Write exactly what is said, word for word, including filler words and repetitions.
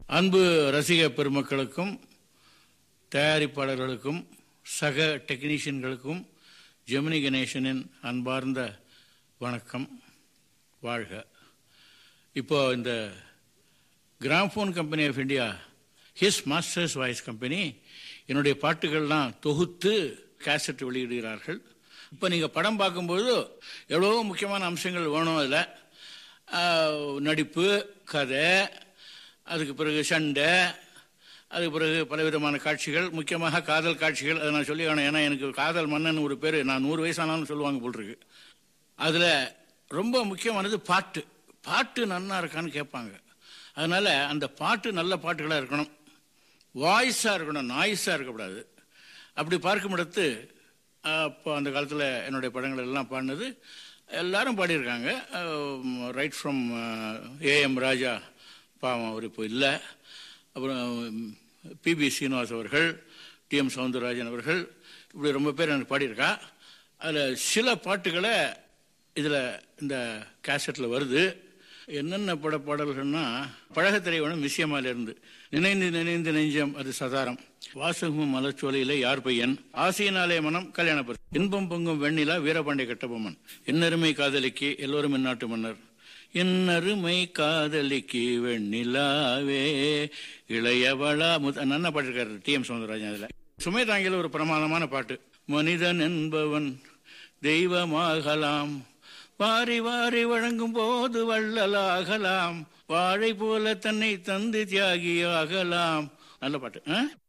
அன்பு ரசிக பெருமக்களுக்கும் தயாரிப்பாளர்களுக்கும் சக டெக்னீஷியன்களுக்கும் ஜெமினி கணேசனின் அன்பார்ந்த வணக்கம். வாழ்க. இப்போ இந்த gramophone company of India, His Master's Voice company, என்னுடைய பாட்டுகள்லாம் தொகுத்து கேசட் வெளியிடுகிறார்கள். இப்போ நீங்கள் படம் பார்க்கும்போது எவ்வளோ முக்கியமான அம்சங்கள் வேணும். அதில் நடிப்பு, கதை, அதுக்கு பிறகு சண்டை, அதுக்கு பிறகு பலவிதமான காட்சிகள், முக்கியமாக காதல் காட்சிகள். அதை நான் சொல்லி வேணும், ஏன்னா எனக்கு காதல் மன்னன் ஒரு பேர் நான் நூறு வயசானாலும் சொல்லுவாங்க போல் இருக்கு. அதில் ரொம்ப முக்கியமானது பாட்டு. பாட்டு நன்னா இருக்கான்னு கேட்பாங்க. அதனால் அந்த பாட்டு நல்ல பாட்டுகளாக இருக்கணும், வாய்ஸாக இருக்கணும், நாய்ஸாக இருக்கக்கூடாது. அப்படி பார்க்கும் இடத்து அப்போ அந்த காலத்தில் என்னுடைய படங்கள் எல்லாம் பாடினது எல்லாரும் பாடியிருக்காங்க. ரைட் ஃப்ரம் ஏஎம் ராஜா, பாவம் அவர் இப்போ இல்லை, அப்புறம் பிபி ஸ்ரீனிவாஸ் அவர்கள், டி எம் சவுந்தரராஜன் அவர்கள், இப்படி ரொம்ப பேர் எனக்கு பாடியிருக்கா. அதில் சில பாட்டுகளை இதில் இந்த கேசட்டில் வருது. என்னென்ன பட பாடல்கள்னா, பழகத்திரை வேணும் மிசியமாலிருந்து, நினைந்து நினைந்து நெஞ்சம் அது சதாரம், வாசகமும் மலச்சோலையில யார் பையன், ஆசையினாலே மனம் கல்யாணப்பர், இன்பம் பொங்கும் வெண்ணிலா வீரபாண்டிய கட்டபொம்மன், என்னருமை காதலிக்கு எல்லோரும் இந்நாட்டு மன்னர், என்னருமை காதலிக்கு வெண்ணிலாவே இளையவளா முத் நல்லா பாட்டிருக்காரு டி எம் சவுந்தரராஜன். அதில் சுமை தாங்கில ஒரு பிரமாதமான பாட்டு, மனிதன் என்பவன் தெய்வமாகலாம், வாரி வாரி வழங்கும் போது வள்ளலாகலாம், வாழை போல தன்னை தந்து தியாகி ஆகலாம். நல்ல பாட்டு.